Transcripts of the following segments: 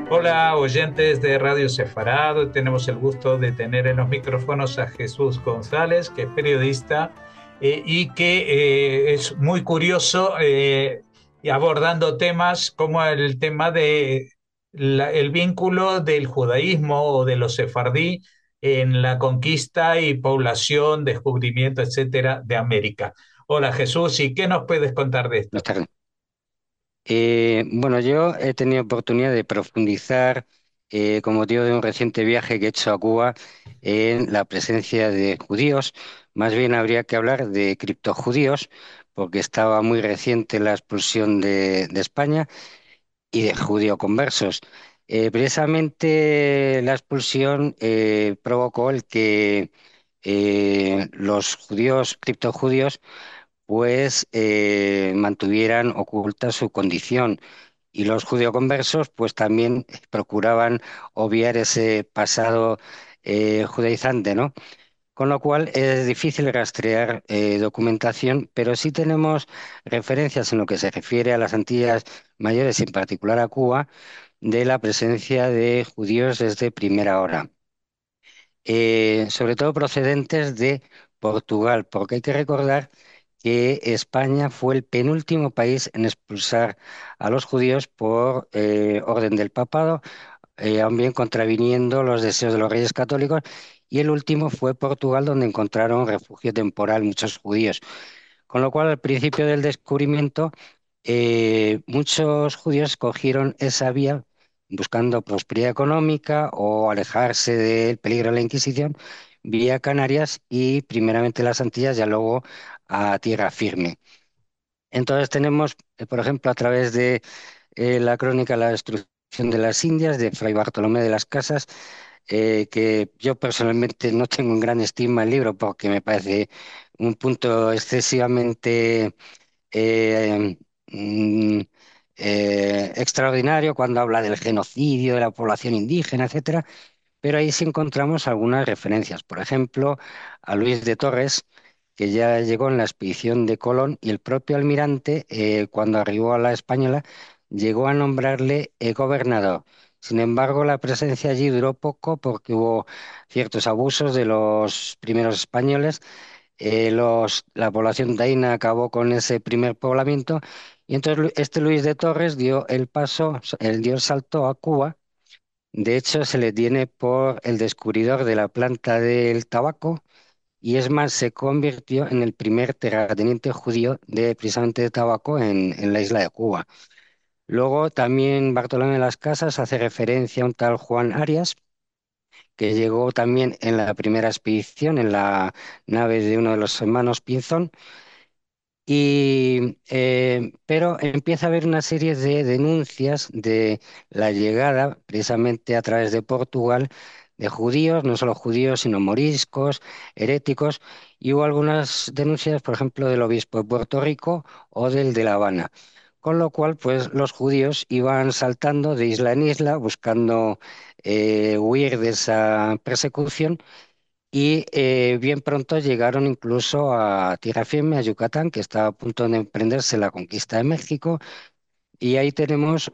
Hola, oyentes de Radio Sefarado. Tenemos el gusto de tener en los micrófonos a Jesús González, que es periodista y que es muy curioso y abordando temas como el tema de el vínculo del judaísmo o de los sefardí en la conquista y población, descubrimiento, etcétera, de América. Hola Jesús, ¿y qué nos puedes contar de Buenas esto? tardes. Bueno, yo he tenido oportunidad de profundizar, con motivo de un reciente viaje que he hecho a Cuba, en la presencia de judíos. Más bien habría que hablar de criptojudíos, porque estaba muy reciente la expulsión de España, y de judío-conversos. Precisamente la expulsión provocó el que los judíos, criptojudíos, pues mantuvieran oculta su condición. Y los judeoconversos pues también procuraban obviar ese pasado judaizante, ¿no? Con lo cual es difícil rastrear documentación, pero sí tenemos referencias en lo que se refiere a las Antillas Mayores y en particular a Cuba, de la presencia de judíos desde primera hora, sobre todo procedentes de Portugal, porque hay que recordar que España fue el penúltimo país en expulsar a los judíos por orden del papado, también contraviniendo los deseos de los reyes católicos, y el último fue Portugal, donde encontraron refugio temporal muchos judíos. Con lo cual, al principio del descubrimiento, muchos judíos cogieron esa vía buscando prosperidad económica o alejarse del peligro de la Inquisición, vía Canarias y primeramente las Antillas, ya luego a tierra firme. Entonces tenemos, por ejemplo, a través de la crónica La destrucción de las Indias, de Fray Bartolomé de las Casas, que yo personalmente no tengo en gran estima el libro porque me parece un punto excesivamente eh, mm, extraordinario cuando habla del genocidio de la población indígena, etcétera, pero ahí sí encontramos algunas referencias. Por ejemplo, a Luis de Torres, que ya llegó en la expedición de Colón, y el propio almirante, cuando arribó a la Española, llegó a nombrarle gobernador. Sin embargo, la presencia allí duró poco porque hubo ciertos abusos de los primeros españoles. La población taína acabó con ese primer poblamiento, y entonces este Luis de Torres dio el paso, dio el salto a Cuba. De hecho, se le tiene por el descubridor de la planta del tabaco, y es más, se convirtió en el primer terrateniente judío de precisamente de tabaco en la isla de Cuba. Luego también Bartolomé de las Casas hace referencia a un tal Juan Arias, que llegó también en la primera expedición en la nave de uno de los hermanos Pinzón. Pero empieza a haber una serie de denuncias de la llegada, precisamente a través de Portugal, de judíos, no solo judíos, sino moriscos, heréticos, y hubo algunas denuncias, por ejemplo, del obispo de Puerto Rico o del de La Habana. Con lo cual, pues los judíos iban saltando de isla en isla buscando huir de esa persecución, y bien pronto llegaron incluso a tierra firme, a Yucatán, que estaba a punto de emprenderse la conquista de México. Y ahí tenemos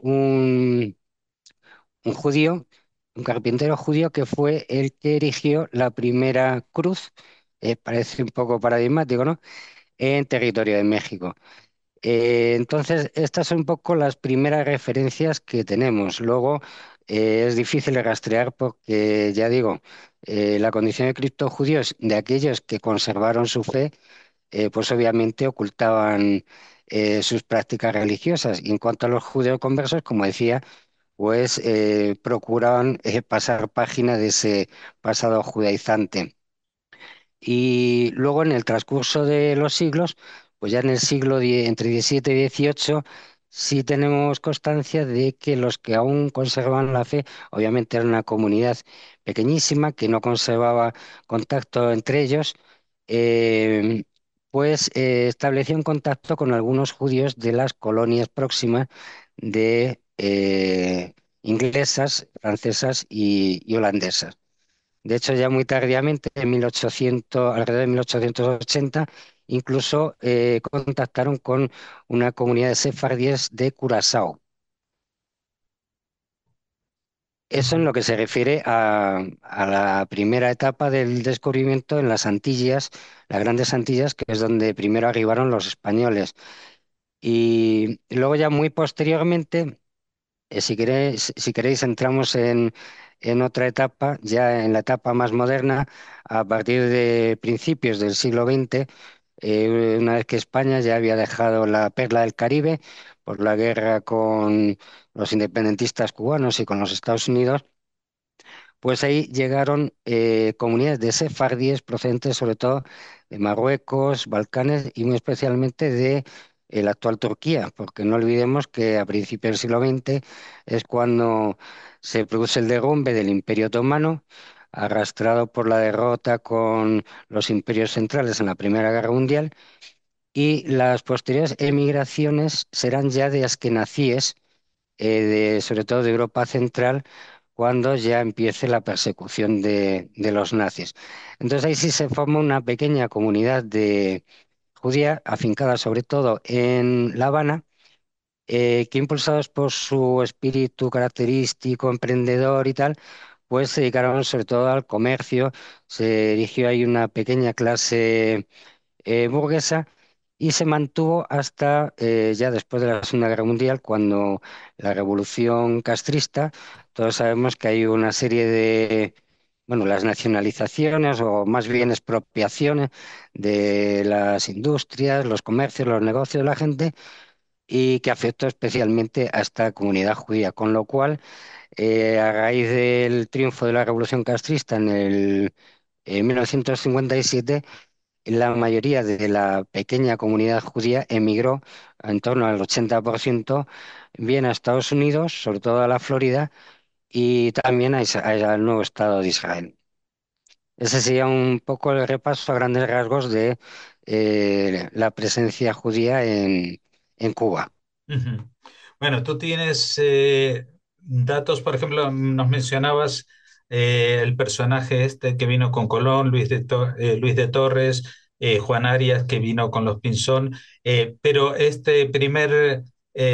un judío, un carpintero judío, que fue el que erigió la primera cruz, parece un poco paradigmático, ¿no? En territorio de México. Entonces, estas son un poco las primeras referencias que tenemos. Luego, es difícil rastrear porque, ya digo, la condición de criptojudíos de aquellos que conservaron su fe, pues obviamente ocultaban sus prácticas religiosas. Y en cuanto a los judeoconversos, como decía, pues procuraban pasar página de ese pasado judaizante. Y luego en el transcurso de los siglos, pues ya en el siglo entre 17 y 18, sí tenemos constancia de que los que aún conservaban la fe, obviamente era una comunidad pequeñísima que no conservaba contacto entre ellos, eh, pues estableció contacto con algunos judíos de las colonias próximas de inglesas, francesas y holandesas. De hecho, ya muy tardíamente, en 1800, alrededor de 1880, incluso contactaron con una comunidad de sefardíes de Curazao. Eso en lo que se refiere a la primera etapa del descubrimiento en las Antillas, las Grandes Antillas, que es donde primero arribaron los españoles. Y luego ya muy posteriormente, si queréis, entramos en otra etapa, ya en la etapa más moderna, a partir de principios del siglo XX, una vez que España ya había dejado la perla del Caribe por la guerra con los independentistas cubanos y con los Estados Unidos. Pues ahí llegaron comunidades de sefardíes procedentes sobre todo de Marruecos, Balcanes y muy especialmente de la actual Turquía, porque no olvidemos que a principios del siglo XX es cuando se produce el derrumbe del Imperio Otomano, arrastrado por la derrota con los imperios centrales en la Primera Guerra Mundial, y las posteriores emigraciones serán ya de askenazíes, sobre todo de Europa Central, cuando ya empiece la persecución de los nazis. Entonces ahí sí se forma una pequeña comunidad de judía, afincada sobre todo en La Habana, que impulsados por su espíritu característico, emprendedor y tal, pues se dedicaron sobre todo al comercio. Se erigió ahí una pequeña clase burguesa, y se mantuvo hasta ya después de la Segunda Guerra Mundial, cuando la revolución castrista, todos sabemos que hay una serie de, bueno, las nacionalizaciones o más bien expropiaciones de las industrias, los comercios, los negocios de la gente, y que afectó especialmente a esta comunidad judía, con lo cual, a raíz del triunfo de la revolución castrista en 1957, la mayoría de la pequeña comunidad judía emigró, en torno al 80%, bien a Estados Unidos, sobre todo a la Florida, y también al nuevo Estado de Israel. Ese sería un poco el repaso a grandes rasgos de la presencia judía en Cuba. Ujú. Bueno, tú tienes datos, por ejemplo, nos mencionabas el personaje este que vino con Colón, Luis de Torres, Juan Arias que vino con los Pinzón, pero este primer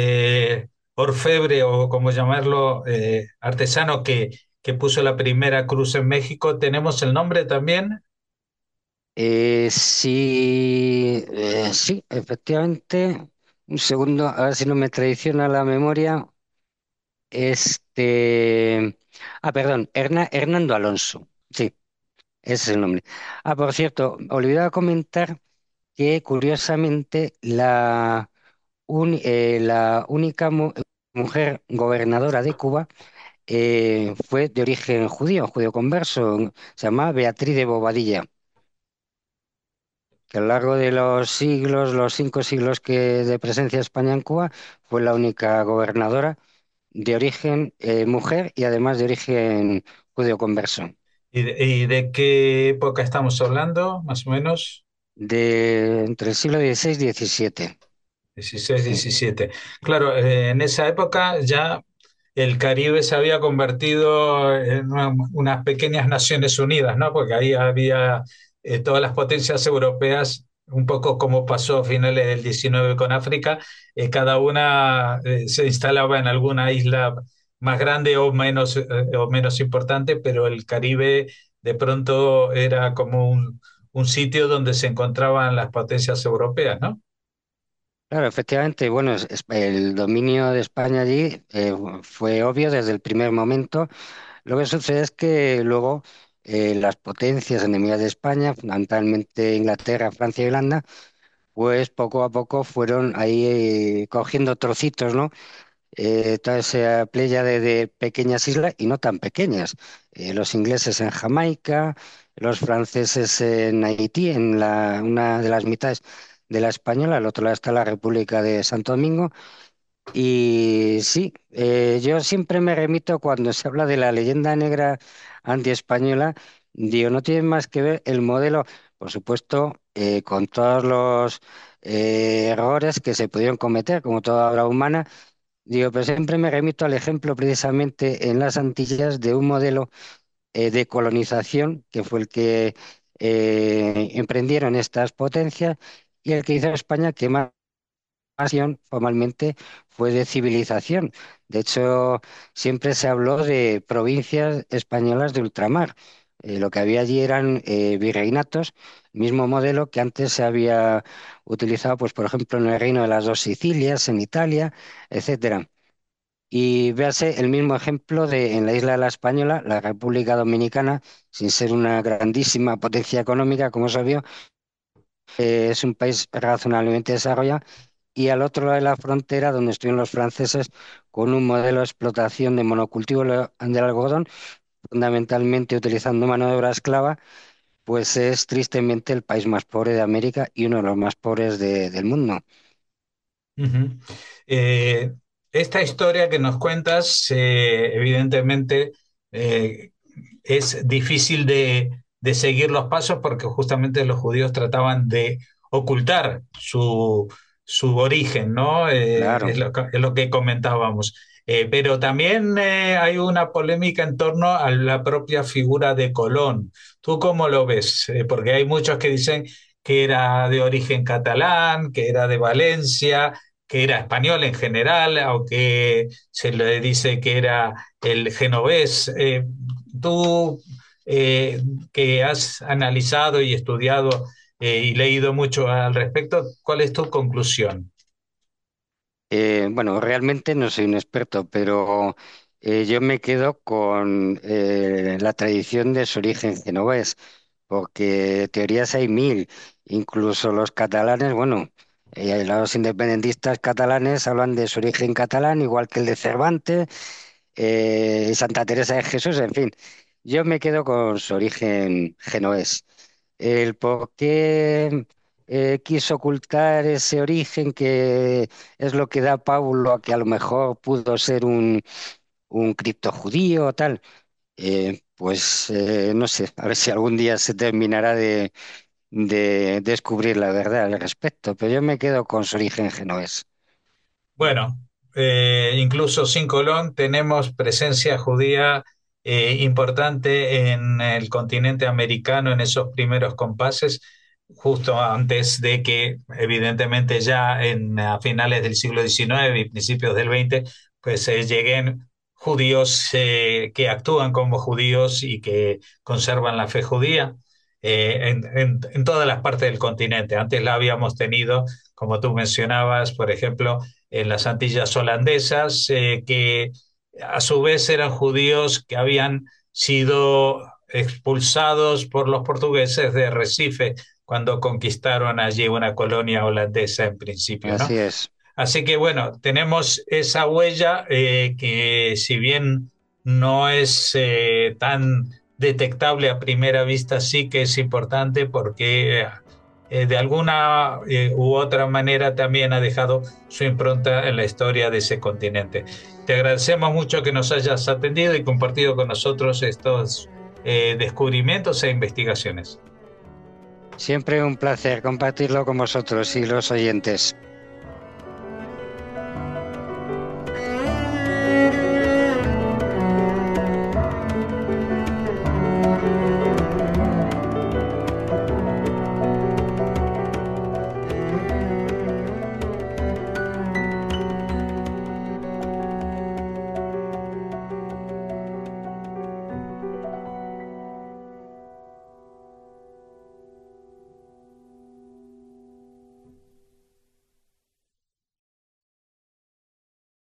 orfebre o como llamarlo, artesano que puso la primera cruz en México, ¿tenemos el nombre también? Sí, sí, efectivamente. Un segundo, a ver si no me traiciona la memoria. Perdón, Hernando Alonso. Sí, ese es el nombre. Por cierto, olvidaba comentar que curiosamente la única mujer gobernadora de Cuba fue de origen judío, judío converso. Se llamaba Beatriz de Bobadilla, que a lo largo de los siglos, los 5 siglos de presencia de España en Cuba, fue la única gobernadora de origen mujer y además de origen judío converso, Y de qué época estamos hablando, más o menos? entre el siglo XVI y XVII. 16, Sí. 17. Claro, en esa época ya el Caribe se había convertido en unas pequeñas Naciones Unidas, ¿no? Porque ahí había todas las potencias europeas, un poco como pasó a finales del 19 con África, cada una se instalaba en alguna isla más grande o menos importante, pero el Caribe de pronto era como un sitio donde se encontraban las potencias europeas, ¿no? Claro, efectivamente, bueno, el dominio de España allí fue obvio desde el primer momento. Lo que sucede es que luego las potencias enemigas de España, fundamentalmente Inglaterra, Francia y Holanda, pues poco a poco fueron ahí cogiendo trocitos, ¿no? Toda esa pléyade de pequeñas islas y no tan pequeñas. Los ingleses en Jamaica, los franceses en Haití, una de las mitades de la española, al otro lado está la República de Santo Domingo. Y sí, yo siempre me remito cuando se habla de la leyenda negra antiespañola, digo, no tiene más que ver el modelo, por supuesto, con todos los errores que se pudieron cometer, como toda obra humana. Digo, pero siempre me remito al ejemplo precisamente en las Antillas de un modelo de colonización que fue el que emprendieron estas potencias, y el que hizo España que más nación formalmente fue de civilización. De hecho, siempre se habló de provincias españolas de ultramar. Lo que había allí eran virreinatos, mismo modelo que antes se había utilizado, pues, por ejemplo, en el Reino de las Dos Sicilias, en Italia, etcétera. Y véase el mismo ejemplo de en la isla de la Española, la República Dominicana, sin ser una grandísima potencia económica, como se vio, es un país razonablemente desarrollado. Y al otro lado de la frontera, donde estuvieron los franceses, con un modelo de explotación de monocultivo del algodón, fundamentalmente utilizando mano de obra esclava, pues es tristemente el país más pobre de América y uno de los más pobres del mundo. Ujú. Eh, Esta historia que nos cuentas, evidentemente, eh, es difícil de seguir los pasos porque justamente los judíos trataban de ocultar su origen, ¿no? Claro. Es lo que comentábamos. Pero también hay una polémica en torno a la propia figura de Colón. ¿Tú cómo lo ves? Porque hay muchos que dicen que era de origen catalán, que era de Valencia, que era español en general, aunque se le dice que era el genovés. Tú, que has analizado y estudiado y leído mucho al respecto, ¿cuál es tu conclusión? Bueno, realmente no soy un experto, pero yo me quedo con la tradición de su origen genovés, porque teorías hay mil, incluso los catalanes, bueno, los independentistas catalanes hablan de su origen catalán, igual que el de Cervantes, Santa Teresa de Jesús, en fin, yo me quedo con su origen genovés. El por qué quiso ocultar ese origen que es lo que da Paulo a que a lo mejor pudo ser un criptojudío o tal. Pues no sé, a ver si algún día se terminará de descubrir la verdad al respecto, pero yo me quedo con su origen genovés. Bueno, incluso sin Colón tenemos presencia judía importante en el continente americano en esos primeros compases, justo antes de que, evidentemente, ya a finales del siglo XIX y principios del XX, pues lleguen judíos que actúan como judíos y que conservan la fe judía en todas las partes del continente. Antes la habíamos tenido, como tú mencionabas, por ejemplo, en las Antillas holandesas, que a su vez eran judíos que habían sido expulsados por los portugueses de Recife cuando conquistaron allí una colonia holandesa en principio, ¿no? Así es. Así que bueno, tenemos esa huella que si bien no es tan detectable a primera vista, sí que es importante porque de alguna u otra manera también ha dejado su impronta en la historia de ese continente. Te agradecemos mucho que nos hayas atendido y compartido con nosotros estos descubrimientos e investigaciones. Siempre un placer compartirlo con vosotros y los oyentes.